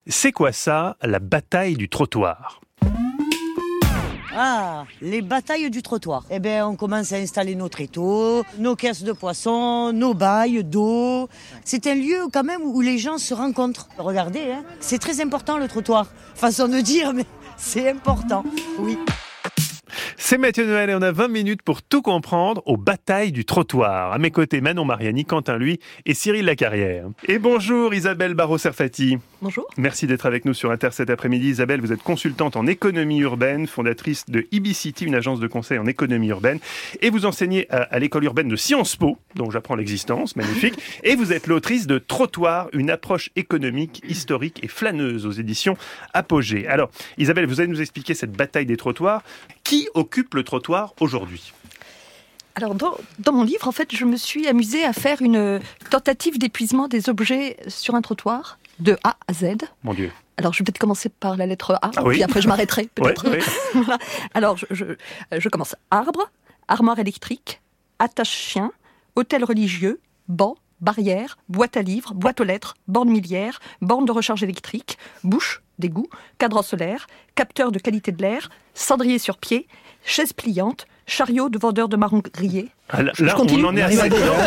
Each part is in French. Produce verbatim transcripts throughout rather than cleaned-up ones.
C'est quoi ça, la bataille du trottoir ? Ah, les batailles du trottoir. Eh bien, on commence à installer nos tréteaux, nos caisses de poissons, nos bails d'eau. C'est un lieu quand même où les gens se rencontrent. Regardez, hein, c'est très important le trottoir. Façon de dire, mais c'est important, oui. C'est Mathieu Noël et on a vingt minutes pour tout comprendre aux batailles du trottoir. À mes côtés, Manon Mariani, Quentin Lui et Cyril Lacarrière. Et bonjour Isabelle Barraud-Serfati. Bonjour. Merci d'être avec nous sur Inter cet après-midi. Isabelle, vous êtes consultante en économie urbaine, fondatrice de IbiCity, une agence de conseil en économie urbaine. Et vous enseignez à, à l'école urbaine de Sciences Po, dont j'apprends l'existence, magnifique. Et vous êtes l'autrice de Trottoir, une approche économique, historique et flâneuse aux éditions Apogée. Alors, Isabelle, vous allez nous expliquer cette bataille des trottoirs. Qui occupe le trottoir aujourd'hui ? Alors, dans, dans mon livre, en fait, je me suis amusée à faire une tentative d'épuisement des objets sur un trottoir, de A à Z. Mon Dieu. Alors, je vais peut-être commencer par la lettre A, ah oui. puis après je m'arrêterai, peut-être. Ouais, ouais. Voilà. Alors, je, je, je commence. Arbre, armoire électrique, attache-chien, hôtel religieux, banc, barrière, boîte à livres, boîte aux lettres, borne miliaire, borne de recharge électrique, bouche, d'égout, cadran solaire, capteur de qualité de l'air, cendrier sur pied, chaise pliante, chariot de vendeur de marrons grillés. Ah, là, là on en est à ça.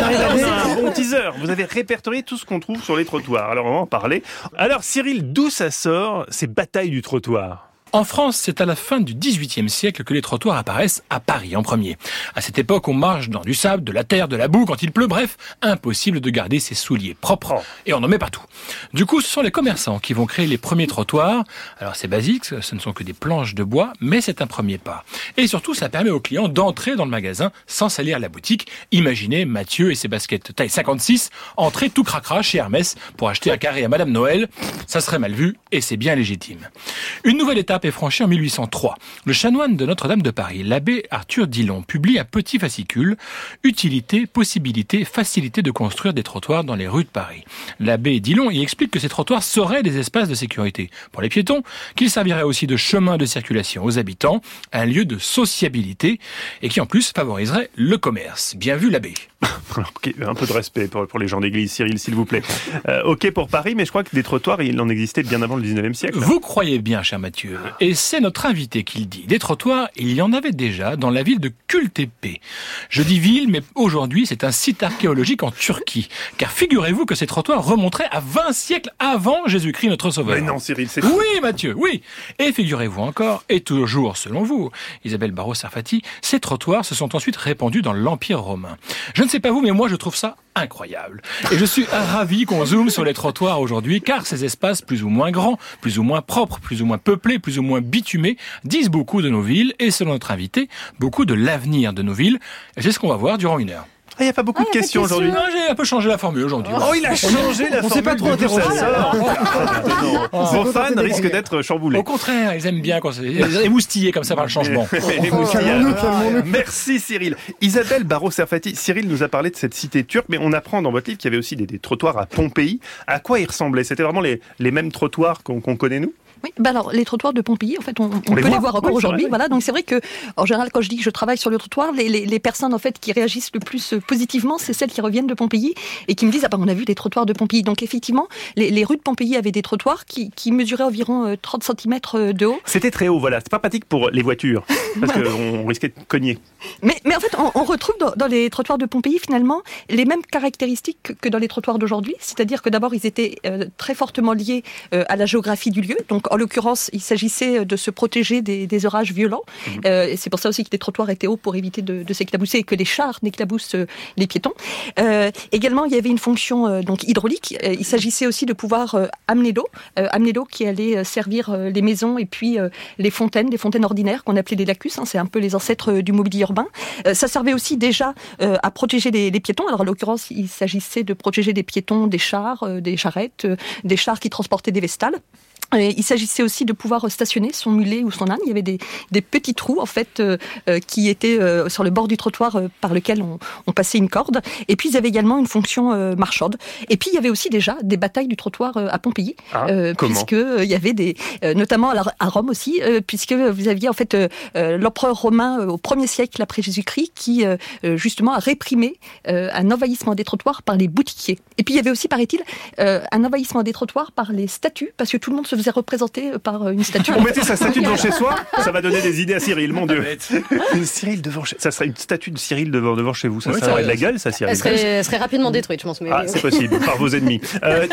Un bon teaser. Vous avez répertorié tout ce qu'on trouve sur les trottoirs. Alors, on va en parler. Alors, Cyril, d'où ça sort, ces batailles du trottoir ? En France, c'est à la fin du dix-huitième siècle que les trottoirs apparaissent à Paris en premier. À cette époque, on marche dans du sable, de la terre, de la boue quand il pleut, bref, impossible de garder ses souliers propres. Et on en met partout. Du coup, ce sont les commerçants qui vont créer les premiers trottoirs. Alors c'est basique, ce ne sont que des planches de bois, mais c'est un premier pas. Et surtout, ça permet aux clients d'entrer dans le magasin sans salir la boutique. Imaginez Mathieu et ses baskets taille cinquante-six, entrer tout cracra chez Hermès pour acheter un carré à Madame Noël. Ça serait mal vu et c'est bien légitime. Une nouvelle étape est franchi en mille huit cent trois. Le chanoine de Notre-Dame de Paris, l'abbé Arthur Dillon, publie un petit fascicule « Utilité, possibilité, facilité de construire des trottoirs dans les rues de Paris ». L'abbé Dillon y explique que ces trottoirs seraient des espaces de sécurité pour les piétons, qu'ils serviraient aussi de chemin de circulation aux habitants, un lieu de sociabilité et qui en plus favoriserait le commerce. Bien vu l'abbé. Okay, un peu de respect pour, pour les gens d'église, Cyril, s'il vous plaît. Euh, ok pour Paris, mais je crois que des trottoirs, il en existait bien avant le dix-neuvième siècle. Vous croyez bien, cher Mathieu. Et c'est notre invité qui le dit. Des trottoirs, il y en avait déjà dans la ville de Kültepe. Je dis ville, mais aujourd'hui, c'est un site archéologique en Turquie. Car figurez-vous que ces trottoirs remonteraient à vingt siècles avant Jésus-Christ, notre sauveur. Mais non, Cyril, c'est... Oui, Mathieu, oui. Et figurez-vous encore, et toujours selon vous, Isabelle Barraud-Serfati, ces trottoirs se sont ensuite répandus dans l'Empire romain. Je ne sais pas vous, mais moi, je trouve ça incroyable. Et je suis ravi qu'on zoome sur les trottoirs aujourd'hui, car ces espaces plus ou moins grands, plus ou moins propres, plus ou moins peuplés, plus ou moins bitumés, disent beaucoup de nos villes et, selon notre invité, beaucoup de l'avenir de nos villes. Et c'est ce qu'on va voir durant une heure. Ah, il n'y a pas beaucoup ah, de questions aujourd'hui. Non, j'ai un peu changé la formule aujourd'hui. Oh, il a changé la on formule. On sait pas trop interroger. Vos fans risquent d'être chamboulés. Au contraire, ils aiment bien quand c'est émoustillé comme ça par le changement. Merci Cyril. Isabelle Barraud-Serfati, Cyril nous a parlé de cette cité turque, mais on apprend dans votre livre qu'il y avait aussi des, des trottoirs à Pompéi. À quoi ils ressemblaient ? C'était vraiment les, les mêmes trottoirs qu'on, qu'on connaît nous ? Oui, bah alors les trottoirs de Pompéi, en fait, on, on, on peut les, les voir encore oui, aujourd'hui. vrai, Voilà, donc c'est vrai que, en général, quand je dis que je travaille sur le trottoir, les, les, les personnes en fait qui réagissent le plus positivement, c'est celles qui reviennent de Pompéi et qui me disent ah ben on a vu des trottoirs de Pompéi. Donc effectivement, les, les rues de Pompéi avaient des trottoirs qui, qui mesuraient environ euh, trente centimètres de haut. C'était très haut, voilà. C'est pas pratique pour les voitures parce qu'on risquait de cogner. Mais, mais en fait, on, on retrouve dans, dans les trottoirs de Pompéi finalement les mêmes caractéristiques que, que dans les trottoirs d'aujourd'hui, c'est-à-dire que d'abord ils étaient euh, très fortement liés euh, à la géographie du lieu. Donc en l'occurrence, il s'agissait de se protéger des, des orages violents. Mmh. Euh, et c'est pour ça aussi que les trottoirs étaient hauts pour éviter de, de s'éclabousser et que les chars n'éclaboussent euh, les piétons. Euh, également, il y avait une fonction euh, donc hydraulique. Euh, il s'agissait aussi de pouvoir euh, amener l'eau, euh, amener l'eau qui allait euh, servir euh, les maisons et puis euh, les fontaines, les fontaines ordinaires qu'on appelait les lacus. Hein, c'est un peu les ancêtres euh, du mobilier urbain. Euh, ça servait aussi déjà euh, à protéger les, les piétons. Alors, en l'occurrence, il s'agissait de protéger des piétons des chars, euh, des charrettes, euh, des chars qui transportaient des vestales. Et il s'agissait aussi de pouvoir stationner son mulet ou son âne. Il y avait des, des petits trous en fait euh, euh, qui étaient euh, sur le bord du trottoir euh, par lequel on, on passait une corde. Et puis ils avaient également une fonction euh, marchande. Et puis il y avait aussi déjà des batailles du trottoir euh, à Pompéi, ah, euh, puisque euh, il y avait des, euh, notamment à, la, à Rome aussi, euh, puisque vous aviez en fait euh, euh, l'empereur romain euh, au premier siècle après Jésus-Christ qui euh, justement a réprimé euh, un envahissement des trottoirs par les boutiquiers. Et puis il y avait aussi, paraît-il, euh, un envahissement des trottoirs par les statues, parce que tout le monde se faisait représenter par une statue. On mettait sa statue devant chez soi, ça va donner des idées à Cyril, mon Dieu. Une Cyril devant chez... Ça serait une statue de Cyril devant, devant chez vous, ça, ouais, ça aurait de la gueule, ça, Cyril. Elle serait, elle serait rapidement détruite, je pense. Mais ah, oui, c'est possible, par vos ennemis. Euh,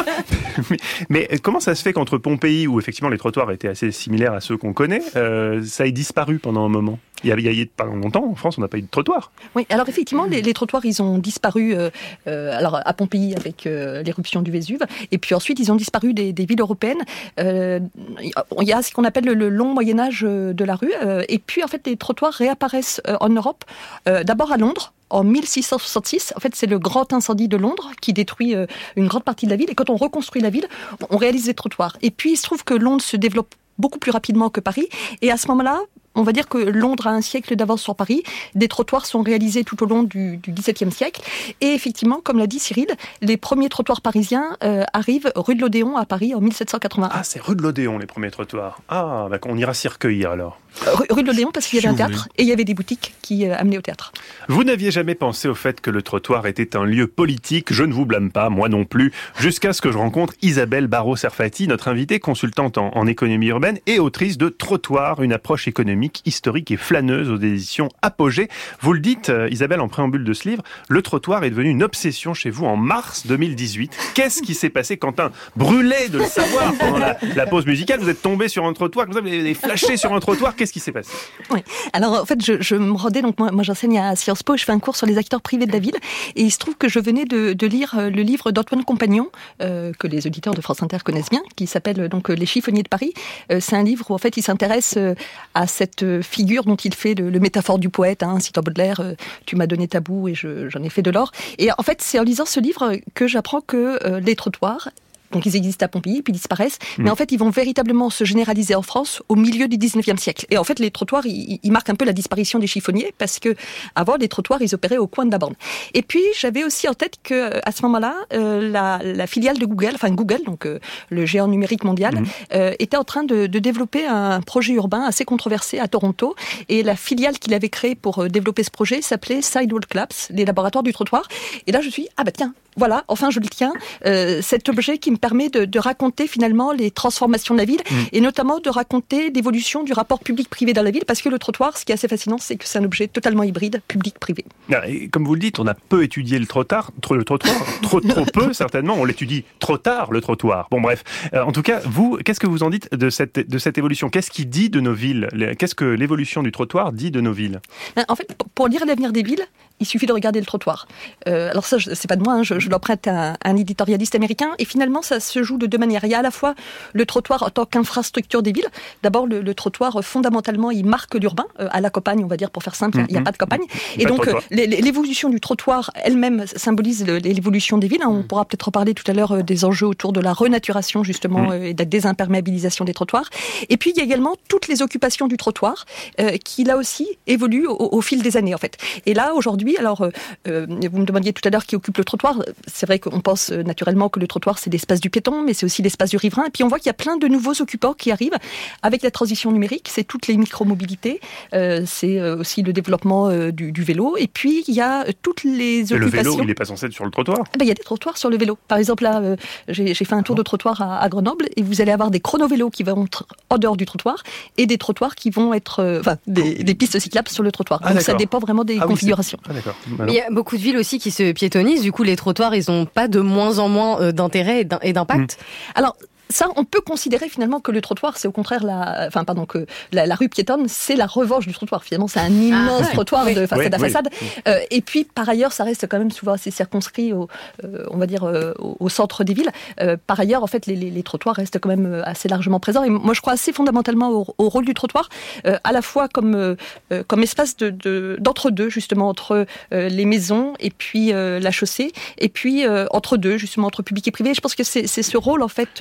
mais, mais comment ça se fait qu'entre Pompéi, où effectivement les trottoirs étaient assez similaires à ceux qu'on connaît, euh, ça ait disparu pendant un moment? Il y a, il y a pas longtemps, en France, on n'a pas eu de trottoir. Oui, alors effectivement, les, les trottoirs, ils ont disparu euh, euh, alors à Pompéi avec euh, l'éruption du Vésuve, et puis ensuite, ils ont disparu des, des villes européennes. Euh, il y a ce qu'on appelle le, le long Moyen-Âge de la rue, euh, et puis en fait, les trottoirs réapparaissent euh, en Europe, euh, d'abord à Londres, en mille six cent soixante-six, en fait, c'est le grand incendie de Londres qui détruit euh, une grande partie de la ville, et quand on reconstruit la ville, on réalise des trottoirs. Et puis, il se trouve que Londres se développe beaucoup plus rapidement que Paris, et à ce moment-là, on va dire que Londres a un siècle d'avance sur Paris. Des trottoirs sont réalisés tout au long du, du dix-septième siècle. Et effectivement, comme l'a dit Cyril, les premiers trottoirs parisiens euh, arrivent rue de l'Odéon à Paris en mille sept cent quatre-vingt-un. Ah, c'est rue de l'Odéon, les premiers trottoirs. Ah, bah, on ira s'y recueillir alors. Rue, rue de l'Odéon, parce qu'il y avait un théâtre et il y avait des boutiques qui euh, amenaient au théâtre. Vous n'aviez jamais pensé au fait que le trottoir était un lieu politique. Je ne vous blâme pas, moi non plus. Jusqu'à ce que je rencontre Isabelle Barraud-Serfati, notre invitée, consultante en, en économie urbaine et autrice de Trottoir, une approche économique, historique et flâneuse aux éditions Apogée. Vous le dites, euh, Isabelle, en préambule de ce livre, le trottoir est devenu une obsession chez vous en mars deux mille dix-huit. Qu'est-ce qui s'est passé, Quentin? Brûlé de le savoir pendant la, la pause musicale, vous êtes tombé sur un trottoir, vous avez flashé sur un trottoir, qu'est-ce qui s'est passé? Oui, alors en fait, je, je me rendais, donc moi, moi j'enseigne à Sciences Po, je fais un cours sur les acteurs privés de la ville, et il se trouve que je venais de, de lire le livre d'Antoine Compagnon, euh, que les auditeurs de France Inter connaissent bien, qui s'appelle donc Les Chiffonniers de Paris. Euh, c'est un livre où en fait il s'intéresse euh, à cette figure dont il fait le, le métaphore du poète, hein, citant Baudelaire, euh, tu m'as donné ta boue et je, j'en ai fait de l'or. Et en fait, c'est en lisant ce livre que j'apprends que euh, les trottoirs, donc ils existent à Pompéi, puis disparaissent, mmh. mais en fait ils vont véritablement se généraliser en France au milieu du dix-neuvième siècle. Et en fait les trottoirs, ils, ils marquent un peu la disparition des chiffonniers, parce que avant les trottoirs, ils opéraient au coin de la borne. Et puis j'avais aussi en tête que à ce moment-là, euh, la, la filiale de Google, enfin Google, donc euh, le géant numérique mondial, mmh. euh, était en train de, de développer un projet urbain assez controversé à Toronto, et la filiale qu'il avait créée pour euh, développer ce projet s'appelait Sidewalk Labs, les laboratoires du trottoir. Et là je me suis dit, ah bah tiens, voilà, enfin je le tiens, euh, cet objet qui me permet de, de raconter finalement les transformations de la ville, mmh. et notamment de raconter l'évolution du rapport public-privé dans la ville, parce que le trottoir, ce qui est assez fascinant, c'est que c'est un objet totalement hybride, public-privé. Et comme vous le dites, on a peu étudié le trottoir, trop, le trottoir, trop, trop peu certainement, on l'étudie trop tard le trottoir. Bon bref, euh, en tout cas, vous, qu'est-ce que vous en dites de cette, de cette évolution? Qu'est-ce qui dit de nos villes? Qu'est-ce que l'évolution du trottoir dit de nos villes? En fait, pour lire l'avenir des villes, il suffit de regarder le trottoir. Euh, alors ça, c'est pas de moi, hein, je, je l'emprunte à un, un éditorialiste américain, et finalement, ça se joue de deux manières. Il y a à la fois le trottoir en tant qu'infrastructure des villes. D'abord, le, le trottoir, fondamentalement, il marque l'urbain. Euh, à la campagne, on va dire, pour faire simple, il n'y a, a pas de campagne. Et donc, euh, l'évolution du trottoir elle-même symbolise l'évolution des villes. On mmh. pourra peut-être reparler tout à l'heure des enjeux autour de la renaturation, justement, mmh. et de la désimperméabilisation des trottoirs. Et puis, il y a également toutes les occupations du trottoir, euh, qui, là aussi, évoluent au, au fil des années, en fait. Et là, aujourd'hui, alors, euh, vous me demandiez tout à l'heure qui occupe le trottoir. C'est vrai qu'on pense euh, naturellement que le trottoir, c'est l'espace du piéton, mais c'est aussi l'espace du riverain. Et puis, on voit qu'il y a plein de nouveaux occupants qui arrivent avec la transition numérique. C'est toutes les micromobilités. Euh, c'est euh, aussi le développement euh, du, du vélo. Et puis, il y a euh, toutes les occupations. Le vélo, il n'est pas censé être sur le trottoir? Eh ben, il y a des trottoirs sur le vélo. Par exemple, là, euh, j'ai, j'ai fait un tour de trottoir à, à Grenoble, et vous allez avoir des chrono-vélos qui vont être en dehors du trottoir, et des trottoirs qui vont être, euh, enfin, des, des pistes cyclables sur le trottoir. Ah, donc, ça dépend vraiment des ah, configurations. Oui, ah, d'accord. Mais il y a beaucoup de villes aussi qui se piétonnisent. Du coup, les trottoirs, ils n'ont pas de moins en moins d'intérêt et d'impact. Mmh. Alors, ça, on peut considérer finalement que le trottoir, c'est au contraire la, enfin pardon, que la, la rue piétonne, c'est la revanche du trottoir. Finalement, c'est un immense ah, ouais. trottoir oui. de façade oui, à façade. Oui. Euh, et puis, par ailleurs, ça reste quand même souvent assez circonscrit au, euh, on va dire, euh, au, au centre des villes. Euh, par ailleurs, en fait, les, les, les trottoirs restent quand même assez largement présents. Et moi, je crois assez fondamentalement au, au rôle du trottoir, euh, à la fois comme euh, comme espace de, de d'entre-deux, justement, entre euh, les maisons et puis euh, la chaussée, et puis euh, entre deux, justement, entre public et privé. Je pense que c'est, c'est ce rôle en fait euh, hybride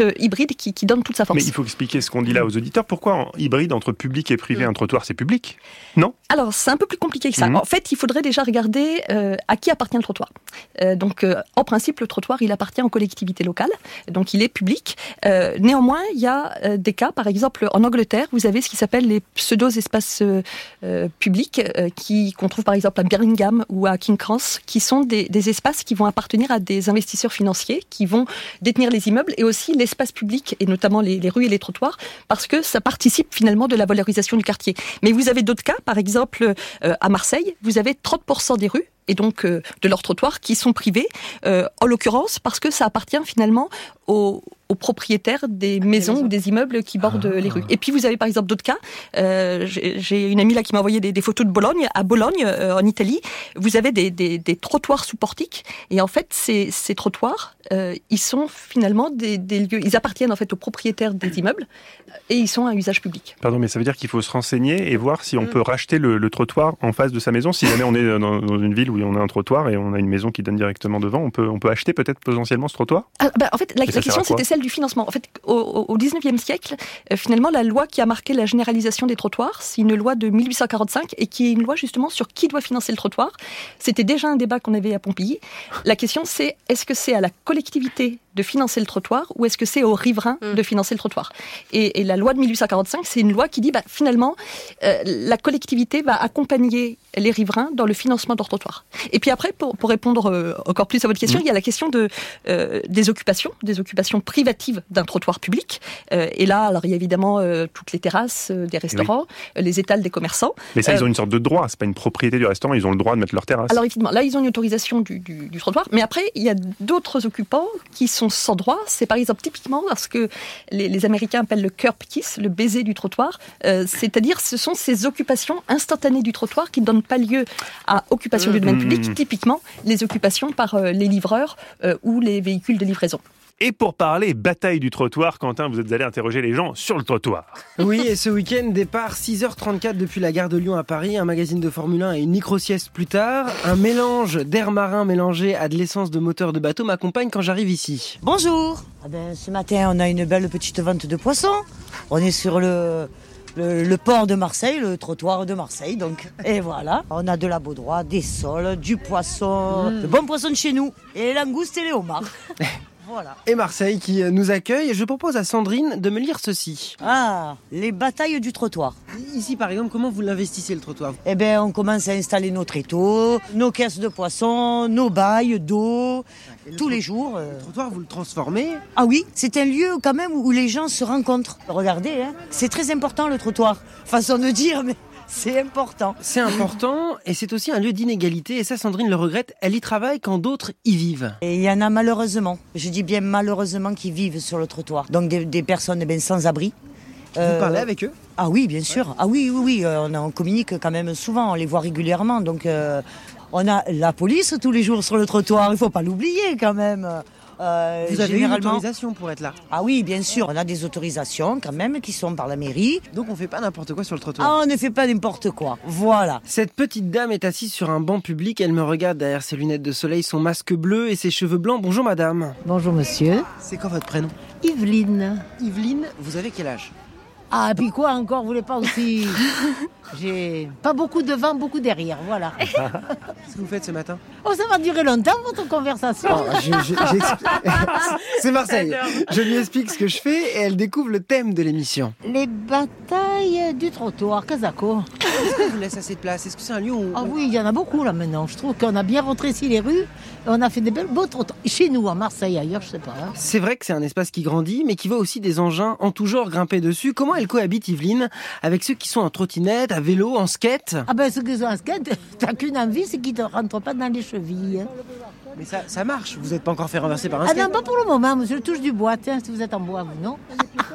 hybride qui, qui donne toute sa force. Mais il faut expliquer ce qu'on dit là aux auditeurs. Pourquoi en hybride entre public et privé, un trottoir c'est public? Non? Alors c'est un peu plus compliqué que ça. Mmh. En fait, il faudrait déjà regarder euh, à qui appartient le trottoir. Euh, donc euh, en principe, le trottoir il appartient aux collectivités locales, donc il est public. Euh, néanmoins, il y a euh, des cas, par exemple en Angleterre, vous avez ce qui s'appelle les pseudo-espaces euh, euh, publics, euh, qui, qu'on trouve par exemple à Birmingham ou à King Cross, qui sont des, des espaces qui vont appartenir à des investisseurs financiers, qui vont détenir les immeubles et aussi l'espace public, et notamment les, les rues et les trottoirs, parce que ça participe finalement de la valorisation du quartier. Mais vous avez d'autres cas, par exemple euh, à Marseille, vous avez trente pour cent des rues, et donc euh, de leurs trottoirs qui sont privés, euh, en l'occurrence parce que ça appartient finalement aux, aux propriétaires des maisons ou des immeubles qui bordent ah. les rues. Et puis vous avez par exemple d'autres cas, euh, j'ai, j'ai une amie là qui m'a envoyé des, des photos de Bologne. À Bologne, euh, en Italie, vous avez des, des, des trottoirs sous portique, et en fait ces, ces trottoirs, euh, ils sont finalement des, des lieux, ils appartiennent en fait aux propriétaires des immeubles, et ils sont à usage public. Pardon, mais ça veut dire qu'il faut se renseigner et voir si on mmh. peut racheter le, le trottoir en face de sa maison, si jamais on est dans, dans une ville où on a un trottoir et on a une maison qui donne directement devant, on peut, on peut acheter peut-être potentiellement ce trottoir? ah, bah, En fait, la, la question c'était celle du financement. En fait, au, au dix-neuvième siècle, euh, finalement, la loi qui a marqué la généralisation des trottoirs, c'est une loi de mille huit cent quarante-cinq et qui est une loi justement sur qui doit financer le trottoir. C'était déjà un débat qu'on avait à Pompilly. La question c'est, est-ce que c'est à la collectivité de financer le trottoir ou est-ce que c'est aux riverains mmh. de financer le trottoir? et, et la loi de mille huit cent quarante-cinq, c'est une loi qui dit bah, finalement, euh, la collectivité va accompagner les riverains dans le financement de leur trottoir. Et puis après, pour, pour répondre euh, encore plus à votre question, mmh. il y a la question de, euh, des occupations, des occupations privatives d'un trottoir public. Euh, et là, alors il y a évidemment euh, toutes les terrasses euh, des restaurants, oui. euh, les étals des commerçants. Mais ça, euh, ils ont une sorte de droit, c'est pas une propriété du restaurant, ils ont le droit de mettre leur terrasse. Alors évidemment, là, ils ont une autorisation du, du, du trottoir, mais après, il y a d'autres occupants qui sont sans droit. C'est par exemple typiquement parce que les, les Américains appellent le curb kiss, le baiser du trottoir, euh, c'est-à-dire ce sont ces occupations instantanées du trottoir qui ne donnent pas lieu à occupation du domaine public, typiquement les occupations par euh, les livreurs euh, ou les véhicules de livraison. Et pour parler bataille du trottoir, Quentin, vous êtes allé interroger les gens sur le trottoir. Oui, et ce week-end, départ six heures trente-quatre depuis la gare de Lyon à Paris, un magazine de Formule un et une micro-sieste plus tard. Un mélange d'air marin mélangé à de l'essence de moteur de bateau m'accompagne quand j'arrive ici. Bonjour. Ah ben, ce matin, on a une belle petite vente de poissons. On est sur le... Le, le port de Marseille, le trottoir de Marseille, donc. Et voilà, on a de la baudroie, des sols, du poisson, mmh. de bons poissons de chez nous, et les langoustes et les homards. Voilà. Et Marseille qui nous accueille. Je propose à Sandrine de me lire ceci. Ah, les batailles du trottoir. Ici, par exemple, comment vous l'investissez le trottoir? Eh bien, on commence à installer nos tréteaux, nos caisses de poissons, nos bails d'eau, tous les jours. Le trottoir, vous le transformez? Ah oui, c'est un lieu quand même où les gens se rencontrent. Regardez, hein, c'est très important le trottoir. Façon de dire, mais... c'est important. C'est important et c'est aussi un lieu d'inégalité. Et ça, Sandrine le regrette. Elle y travaille quand d'autres y vivent. Et il y en a malheureusement, je dis bien malheureusement, qui vivent sur le trottoir. Donc des, des personnes ben, sans abri. Vous euh, parlez avec eux? Ah oui, bien sûr. Ouais. Ah oui, oui, oui. Euh, on, on communique quand même souvent. On les voit régulièrement. Donc euh, on a la police tous les jours sur le trottoir. Il ne faut pas l'oublier quand même. Euh, Vous avez généralement... une autorisation pour être là? Ah oui, bien sûr, on a des autorisations quand même qui sont par la mairie. Donc on fait pas n'importe quoi sur le trottoir? Ah, on ne fait pas n'importe quoi, voilà. Cette petite dame est assise sur un banc public, elle me regarde derrière ses lunettes de soleil, son masque bleu et ses cheveux blancs. Bonjour madame. Bonjour monsieur. C'est quoi votre prénom? Yveline. Yveline, vous avez quel âge? Ah, puis quoi encore, vous voulez pas aussi? J'ai pas beaucoup devant, beaucoup derrière, voilà. Qu'est-ce que vous faites ce matin? Oh, ça va durer longtemps, votre conversation. Oh, je, je, c'est Marseille. Je lui explique ce que je fais et elle découvre le thème de l'émission. Les batailles du trottoir, Kazako. Est-ce que vous laisse assez de place? Est-ce que c'est un lieu où... Ah oui, il y en a beaucoup là maintenant. Je trouve qu'on a bien rétréci les rues. On a fait des belles beaux trottoirs. Chez nous, à Marseille, ailleurs, je sais pas. Hein. C'est vrai que c'est un espace qui grandit, mais qui voit aussi des engins en tout genre grimper dessus. Comment elle cohabite, Yveline, avec ceux qui sont en trottinette, à vélo, en skate? Ah ben, ceux qui sont en skate, t'as qu'une envie, c'est qu'ils ne rentrent pas dans les chevilles. Hein. Mais ça, ça marche, vous n'êtes pas encore fait renverser par un ah skate? Ah non, pas pour le moment, monsieur, touche du bois, tiens, si vous êtes en bois, vous, non?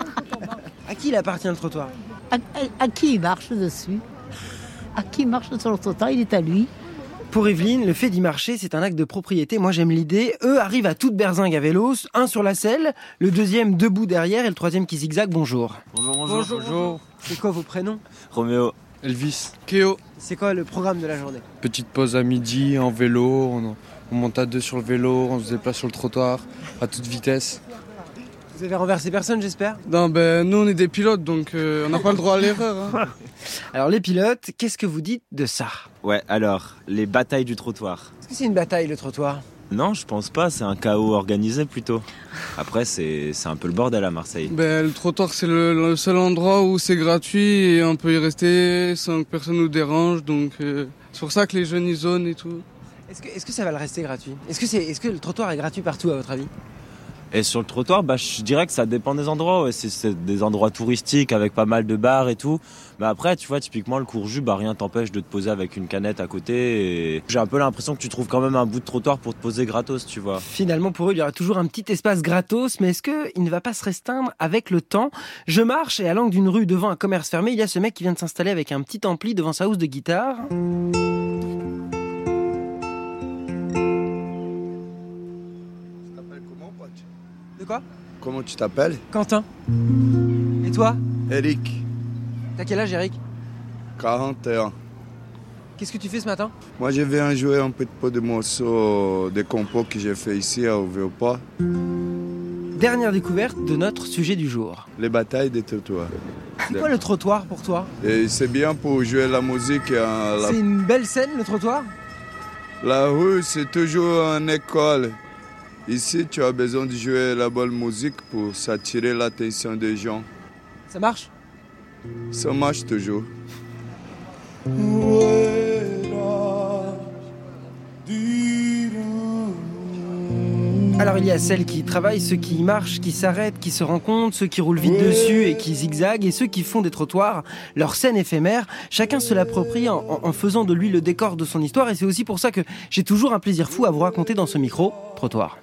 À qui il appartient le trottoir? à, à, à qui il marche dessus? À qui marche sur le trottoir? Il est à lui. Pour Yveline, le fait d'y marcher, c'est un acte de propriété. Moi, j'aime l'idée. Eux arrivent à toute berzingue à vélo, un sur la selle, le deuxième debout derrière et le troisième qui zigzague. Bonjour. Bonjour, bonjour. Bonjour. bonjour. C'est quoi vos prénoms? Roméo. Elvis. Kéo. C'est quoi le programme de la journée? Petite pause à midi en vélo, on, on monte à deux sur le vélo, on se déplace sur le trottoir à toute vitesse. Vous avez renversé personne, j'espère ? Non, ben, nous, on est des pilotes, donc euh, on n'a pas le droit à l'erreur. Hein. Alors, les pilotes, qu'est-ce que vous dites de ça ? Ouais, alors, les batailles du trottoir. Est-ce que c'est une bataille, le trottoir ? Non, je pense pas, c'est un chaos organisé plutôt. Après, c'est, c'est un peu le bordel à Marseille. Ben, le trottoir, c'est le, le seul endroit où c'est gratuit et on peut y rester sans que personne nous dérange, donc euh, c'est pour ça que les jeunes y zonent et tout. Est-ce que, est-ce que ça va le rester gratuit ? Est-ce que, c'est, est-ce que le trottoir est gratuit partout, à votre avis ? Et sur le trottoir, bah, je dirais que ça dépend des endroits. Ouais. C'est, c'est des endroits touristiques avec pas mal de bars et tout. Mais après, tu vois, typiquement, le Courjus, bah, rien t'empêche de te poser avec une canette à côté. Et j'ai un peu l'impression que tu trouves quand même un bout de trottoir pour te poser gratos, tu vois. Finalement, pour eux, il y aura toujours un petit espace gratos. Mais est-ce qu'il ne va pas se restreindre avec le temps ? Je marche et à l'angle d'une rue devant un commerce fermé, il y a ce mec qui vient de s'installer avec un petit ampli devant sa housse de guitare. De quoi ? Comment tu t'appelles ? Quentin. Et toi ? Eric. T'as quel âge, Eric ? quarante et un. Qu'est-ce que tu fais ce matin ? Moi, je viens jouer un petit peu de morceaux de compos que j'ai fait ici à Ovéopa. Dernière découverte de notre sujet du jour. Les batailles des trottoirs. C'est quoi le trottoir pour toi ? Et c'est bien pour jouer la musique. Hein, la... C'est une belle scène, le trottoir ? La rue, c'est toujours une école. Ici, tu as besoin de jouer la bonne musique pour s'attirer l'attention des gens. Ça marche ? Ça marche toujours. Alors il y a celles qui travaillent, ceux qui marchent, qui s'arrêtent, qui se rencontrent, ceux qui roulent vite dessus et qui zigzaguent, et ceux qui font des trottoirs, leur scène éphémère. Chacun se l'approprie en, en, en faisant de lui le décor de son histoire, et c'est aussi pour ça que j'ai toujours un plaisir fou à vous raconter dans ce micro, Trottoir.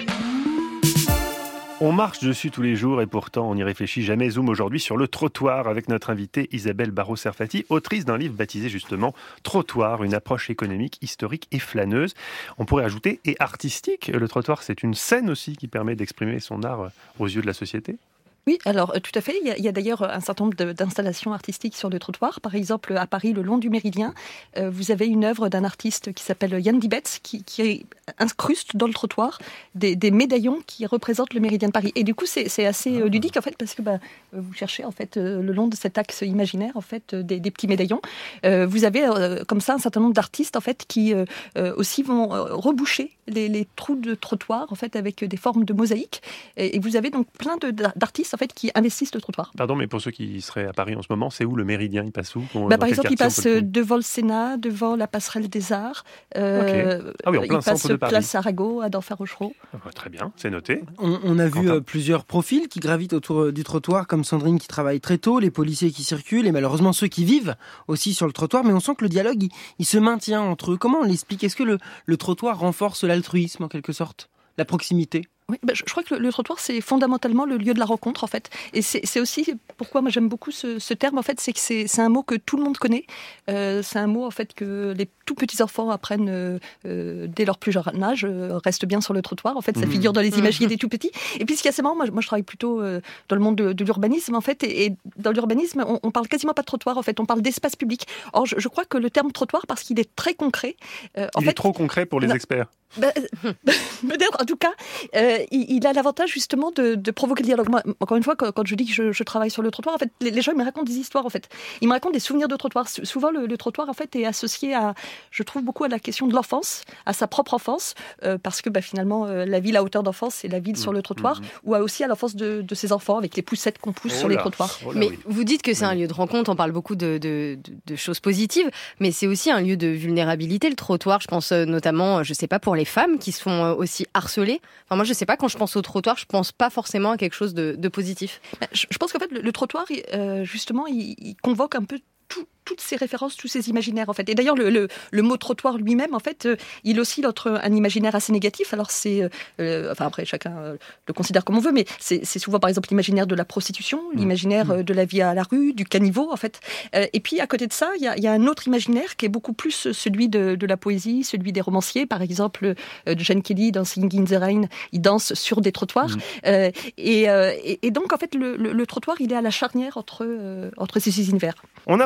On marche dessus tous les jours et pourtant on n'y réfléchit jamais. Zoom aujourd'hui sur le trottoir avec notre invitée Isabelle Barraud-Serfati, autrice d'un livre baptisé justement Trottoir, une approche économique, historique et flâneuse. On pourrait ajouter et artistique. Le trottoir, c'est une scène aussi qui permet d'exprimer son art aux yeux de la société. Oui, alors euh, tout à fait. Il y a, il y a d'ailleurs un certain nombre de, d'installations artistiques sur le trottoir. Par exemple, à Paris, le long du Méridien, euh, vous avez une œuvre d'un artiste qui s'appelle Yann Dibetz, qui, qui incruste dans le trottoir des, des médaillons qui représentent le Méridien de Paris. Et du coup, c'est, c'est assez euh, ludique en fait, parce que bah, vous cherchez en fait euh, le long de cet axe imaginaire en fait euh, des, des petits médaillons. Euh, vous avez euh, comme ça un certain nombre d'artistes en fait qui euh, euh, aussi vont euh, reboucher les, les trous de trottoir en fait avec des formes de mosaïques. Et, et vous avez donc plein de, d'artistes en fait, qui investissent le trottoir. Pardon, mais pour ceux qui seraient à Paris en ce moment, c'est où le Méridien ? Il passe où ? bah, Par exemple, il passe devant le Sénat, devant la passerelle des Arts. Euh, okay. Ah oui, en plein il passe centre de Paris. Place Arago, à Denfert-Rochereau. Ah, très bien, c'est noté. On, on a Quentin. vu euh, plusieurs profils qui gravitent autour du trottoir, comme Sandrine qui travaille très tôt, les policiers qui circulent et malheureusement ceux qui vivent aussi sur le trottoir. Mais on sent que le dialogue, il, il se maintient entre eux. Comment on l'explique ? Est-ce que le, le trottoir renforce l'altruisme en quelque sorte ? La proximité ? Oui, bah, je, je crois que le, le trottoir, c'est fondamentalement le lieu de la rencontre, en fait. Et c'est, c'est aussi pourquoi moi j'aime beaucoup ce, ce terme, en fait, c'est que c'est, c'est un mot que tout le monde connaît. Euh, c'est un mot, en fait, que les tout petits enfants apprennent euh, euh, dès leur plus jeune âge, euh, restent bien sur le trottoir. En fait, ça mmh. figure dans les imagiers des tout petits. Et puis, ce qui est assez marrant, moi, moi je travaille plutôt euh, dans le monde de, de l'urbanisme, en fait. Et, et dans l'urbanisme, on, on parle quasiment pas de trottoir, en fait. On parle d'espace public. Or, je, je crois que le terme trottoir, parce qu'il est très concret. Euh, en il fait, est trop concret pour les non, experts. Bah, peut-être, en tout cas, euh, il, il a l'avantage justement de, de provoquer le dialogue. Moi, encore une fois, quand, quand je dis que je, je travaille sur le trottoir, en fait, les, les gens ils me racontent des histoires. En fait, ils me racontent des souvenirs de trottoir. Souvent, le, le trottoir en fait est associé à, je trouve beaucoup à la question de l'enfance, à sa propre enfance, euh, parce que bah, finalement, euh, la ville à hauteur d'enfance, c'est la ville mmh, sur le trottoir, mmh. ou à aussi à l'enfance de, de ses enfants avec les poussettes qu'on pousse oh sur là, les trottoirs. Oh là, mais oui. Vous dites que c'est un lieu de rencontre. On parle beaucoup de, de, de, de choses positives, mais c'est aussi un lieu de vulnérabilité. Le trottoir, je pense notamment, je sais pas, pour les femmes qui se font aussi harcelées. Enfin, moi, je sais pas, quand je pense au trottoir, je pense pas forcément à quelque chose de, de positif. Je, je pense qu'en fait, le, le trottoir, euh, justement, il, il convoque un peu tout, toutes ces références, tous ces imaginaires, en fait. Et d'ailleurs, le, le, le mot trottoir lui-même, en fait, euh, il oscille entre un imaginaire assez négatif. Alors, c'est... Euh, enfin, après, chacun euh, le considère comme on veut, mais c'est, c'est souvent, par exemple, l'imaginaire de la prostitution, mmh. l'imaginaire euh, de la vie à la rue, du caniveau, en fait. Euh, et puis, à côté de ça, il y a, y a un autre imaginaire qui est beaucoup plus celui de, de la poésie, celui des romanciers. Par exemple, euh, Gene Kelly, dans Singing in the Rain, il danse sur des trottoirs. Mmh. Euh, et, euh, et, et donc, en fait, le, le, le trottoir, il est à la charnière entre, euh, entre ces six univers. On apprend autre chose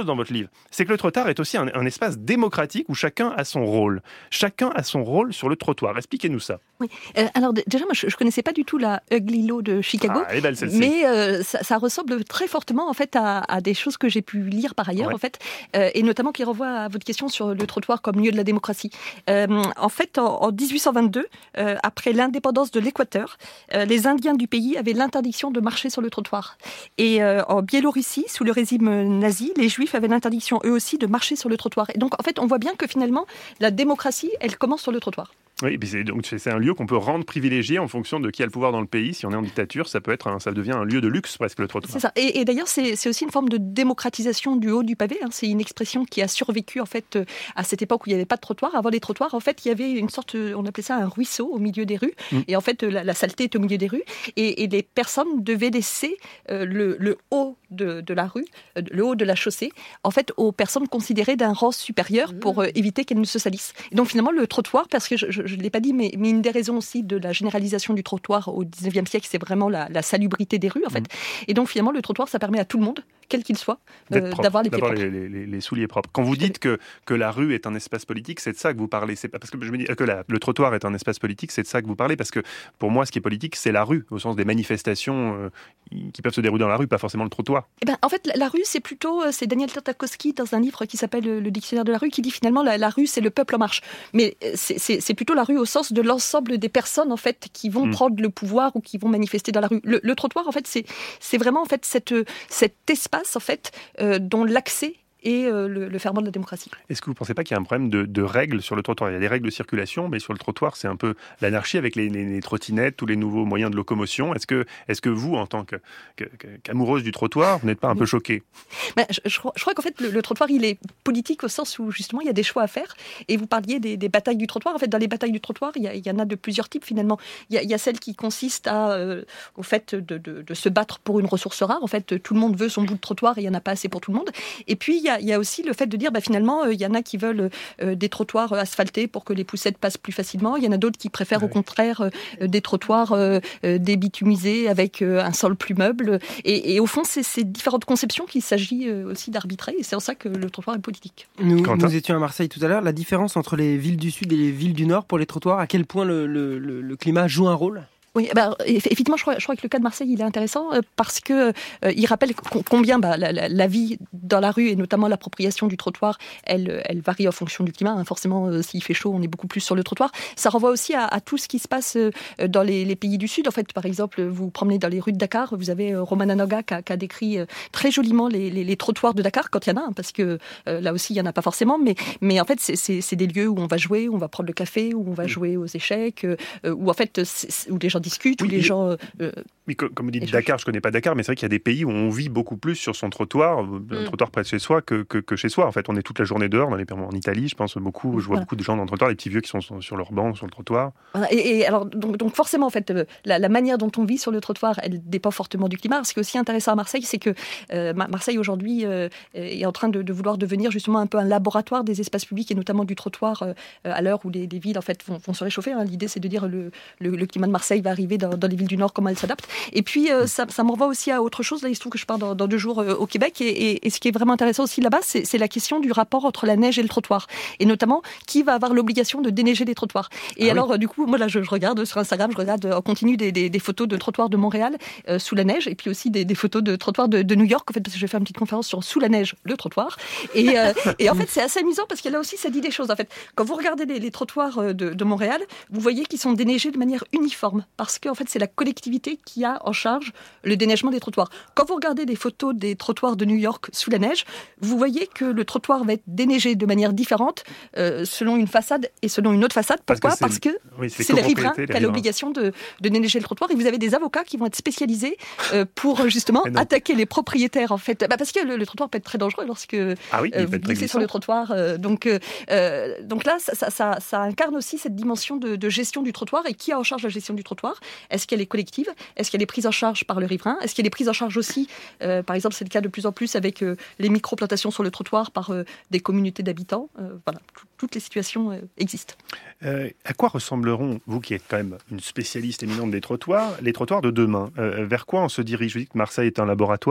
dans votre livre, c'est que le trottoir est aussi un, un espace démocratique où chacun a son rôle. Chacun a son rôle sur le trottoir. Expliquez-nous ça. Oui. Euh, alors d- déjà, moi, je ne connaissais pas du tout la Ugly Law de Chicago, Ah, elle est belle celle-ci. mais euh, ça, ça ressemble très fortement en fait à, à des choses que j'ai pu lire par ailleurs, Ouais. en fait, euh, et notamment qui renvoie à votre question sur le trottoir comme lieu de la démocratie. Euh, en fait, en, en dix-huit cent vingt-deux, euh, après l'indépendance de l'Équateur, euh, les Indiens du pays avaient l'interdiction de marcher sur le trottoir. Et euh, en Biélorussie, sous le régime nazi, les Juifs avaient l'interdiction eux aussi de marcher sur le trottoir. Et donc, en fait, on voit bien que finalement, la démocratie, elle commence sur le trottoir. Oui, et puis c'est, donc c'est un lieu qu'on peut rendre privilégié en fonction de qui a le pouvoir dans le pays. Si on est en dictature, ça peut être, un, ça devient un lieu de luxe presque le trottoir. C'est ça. Et, et d'ailleurs, c'est, c'est aussi une forme de démocratisation du haut du pavé. Hein. C'est une expression qui a survécu en fait euh, à cette époque où il n'y avait pas de trottoir. Avant les trottoirs, en fait, il y avait une sorte, on appelait ça un ruisseau au milieu des rues. Mm. Et en fait, la, la saleté est au milieu des rues. Et, et les personnes devaient laisser euh, le, le haut de, de la rue, euh, le haut de la chaussée, en fait, aux personnes considérées d'un rang supérieur pour euh, éviter qu'elles ne se salissent. Et donc finalement, le trottoir, parce que je ne l'ai pas dit, mais, mais une des raisons aussi de la généralisation du trottoir au dix-neuvième siècle, c'est vraiment la, la salubrité des rues, en fait. Mmh. Et donc, finalement, le trottoir, ça permet à tout le monde, quel qu'il soit, euh, d'avoir les pieds d'avoir propres. Les, les, les souliers propres. Quand vous dites que, que la rue est un espace politique, c'est de ça que vous parlez. C'est pas parce que je me dis que la, le trottoir est un espace politique, c'est de ça que vous parlez. Parce que pour moi, ce qui est politique, c'est la rue, au sens des manifestations euh, qui peuvent se dérouler dans la rue, pas forcément le trottoir. Eh ben, en fait, la, la rue, c'est plutôt, c'est Daniel Tartakovsky dans un livre qui s'appelle Le Dictionnaire de la rue, qui dit finalement la, la rue, c'est le peuple en marche. Mais c'est, c'est, c'est plutôt la rue au sens de l'ensemble des personnes en fait qui vont mmh. prendre le pouvoir ou qui vont manifester dans la rue. Le, le trottoir, en fait, c'est, c'est vraiment en fait cette, cet espace en fait euh, dont l'accès et euh, le, le ferment de la démocratie. Est-ce que vous ne pensez pas qu'il y a un problème de, de règles sur le trottoir ? Il y a des règles de circulation, mais sur le trottoir, c'est un peu l'anarchie avec les, les, les trottinettes, tous les nouveaux moyens de locomotion. Est-ce que, est-ce que vous, en tant que, que, qu'amoureuse du trottoir, vous n'êtes pas un peu choquée ? ben, je, je, crois, je crois qu'en fait, le, le trottoir, il est politique au sens où, justement, il y a des choix à faire. Et vous parliez des, des batailles du trottoir. En fait, dans les batailles du trottoir, il y, a, il y en a de plusieurs types, finalement. Il y a, il y a celle qui consiste à, euh, au fait de, de, de se battre pour une ressource rare. En fait, tout le monde veut son bout de trottoir et il n'y en a pas assez pour tout le monde. Et puis, il y a, il y a aussi le fait de dire bah, finalement il euh, y en a qui veulent euh, des trottoirs asphaltés pour que les poussettes passent plus facilement, il y en a d'autres qui préfèrent ouais. au contraire euh, des trottoirs euh, euh, débitumisés avec euh, un sol plus meuble et, et au fond c'est ces différentes conceptions qu'il s'agit euh, aussi d'arbitrer et c'est en ça que le trottoir est politique. Nous, nous étions à Marseille tout à l'heure, la différence entre les villes du Sud et les villes du Nord pour les trottoirs, à quel point le, le, le, le climat joue un rôle ? Oui, bah, effectivement, je crois, je crois que le cas de Marseille, il est intéressant euh, parce que euh, il rappelle combien bah, la, la, la vie dans la rue et notamment l'appropriation du trottoir, elle, elle varie en fonction du climat. Hein. Forcément, euh, s'il fait chaud, on est beaucoup plus sur le trottoir. Ça renvoie aussi à, à tout ce qui se passe euh, dans les, les pays du Sud. En fait, par exemple, vous vous promenez dans les rues de Dakar, vous avez euh, Romana Noga qui a, qui a décrit euh, très joliment les, les, les trottoirs de Dakar, quand il y en a, hein, parce que euh, là aussi, il n'y en a pas forcément. Mais, mais en fait, c'est, c'est, c'est des lieux où on va jouer, où on va prendre le café, où on va jouer aux échecs, euh, où en fait, où les gens discutent, où oui, les gens... Euh, oui, comme vous dites Dakar, je ne connais pas Dakar, mais c'est vrai qu'il y a des pays où on vit beaucoup plus sur son trottoir, mm. un trottoir près de chez soi, que, que, que chez soi. En fait, on est toute la journée dehors, dans les, en Italie, je pense beaucoup, je vois voilà. beaucoup de gens dans le trottoir, les petits vieux qui sont sur leur banc, sur le trottoir. Voilà. Et, et alors, donc, donc forcément, en fait, la, la manière dont on vit sur le trottoir, elle dépend fortement du climat. Ce qui est aussi intéressant à Marseille, c'est que euh, Marseille, aujourd'hui, euh, est en train de, de vouloir devenir justement un peu un laboratoire des espaces publics et notamment du trottoir euh, à l'heure où les, les villes, en fait, vont, vont se réchauffer. Hein. L'idée, c'est de dire le, le, le climat de Marseille va arriver dans, dans les villes du Nord, comment elles s'adaptent. Et puis, euh, ça, ça me renvoie aussi à autre chose. Là, il se trouve que je pars dans, dans deux jours euh, au Québec. Et, et, et ce qui est vraiment intéressant aussi là-bas, c'est, c'est la question du rapport entre la neige et le trottoir. Et notamment, qui va avoir l'obligation de déneiger les trottoirs. Et ah alors, oui. euh, du coup, moi, là, je, je regarde sur Instagram, je regarde en continu des, des, des photos de trottoirs de Montréal euh, sous la neige. Et puis aussi des, des photos de trottoirs de, de New York, en fait, parce que je vais faire une petite conférence sur sous la neige, le trottoir. Et, euh, et en fait, c'est assez amusant parce que là aussi, ça dit des choses. En fait, quand vous regardez les, les trottoirs de, de Montréal, vous voyez qu'ils sont déneigés de manière uniforme. Parce qu'en fait, c'est la collectivité qui a en charge le déneigement des trottoirs. Quand vous regardez des photos des trottoirs de New York sous la neige, vous voyez que le trottoir va être déneigé de manière différente euh, selon une façade et selon une autre façade. Pourquoi ? Parce que, Parce que oui, c'est, c'est le riverain qui a l'obligation de, de déneiger le trottoir et vous avez des avocats qui vont être spécialisés euh, pour justement attaquer les propriétaires en fait. Bah, parce que le, le trottoir peut être très dangereux lorsque ah oui, euh, vous glissez sur le trottoir. Euh, donc, euh, donc là, ça, ça, ça, ça incarne aussi cette dimension de, de gestion du trottoir et qui a en charge la gestion du trottoir ? Est-ce qu'elle est collective ? Est-ce qu'elle est prise en charge par le riverain ? Est-ce qu'elle est prise en charge aussi, euh, par exemple, c'est le cas de plus en plus avec euh, les micro-plantations sur le trottoir par euh, des communautés d'habitants. Euh, voilà, t- toutes les situations euh, existent. Euh, à quoi ressembleront, vous qui êtes quand même une spécialiste éminente des trottoirs, les trottoirs de demain ? euh, Vers quoi on se dirige ? Vous dites que Marseille est un laboratoire.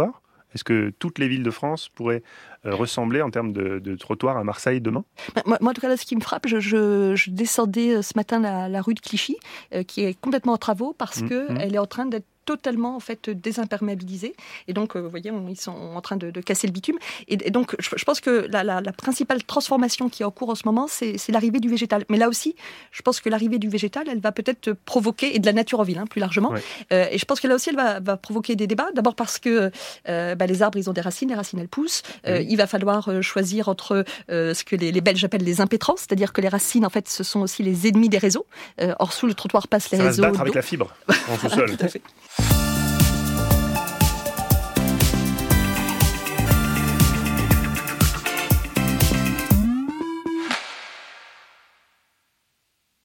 Est-ce que toutes les villes de France pourraient euh, ressembler en termes de, de trottoirs à Marseille demain ? Moi, moi, en tout cas, là, ce qui me frappe, je, je, je descendais ce matin la, la rue de Clichy, euh, qui est complètement en travaux parce Mmh, qu'elle mmh. est en train d'être totalement en fait désimperméabilisée et donc euh, vous voyez on, ils sont en train de, de casser le bitume et, et donc je, je pense que la, la, la principale transformation qui est en cours en ce moment c'est, c'est l'arrivée du végétal, mais là aussi je pense que l'arrivée du végétal elle va peut-être provoquer, et de la nature en ville hein, plus largement, ouais. euh, et je pense que là aussi elle va, va provoquer des débats, d'abord parce que euh, bah, les arbres ils ont des racines, les racines elles poussent, euh, oui. il va falloir euh, choisir entre euh, ce que les, les Belges appellent les impétrants, c'est-à-dire que les racines en fait ce sont aussi les ennemis des réseaux, euh, or sous le trottoir passent les ça réseaux va se battre avec la fibre en sous-sol. Tout à fait.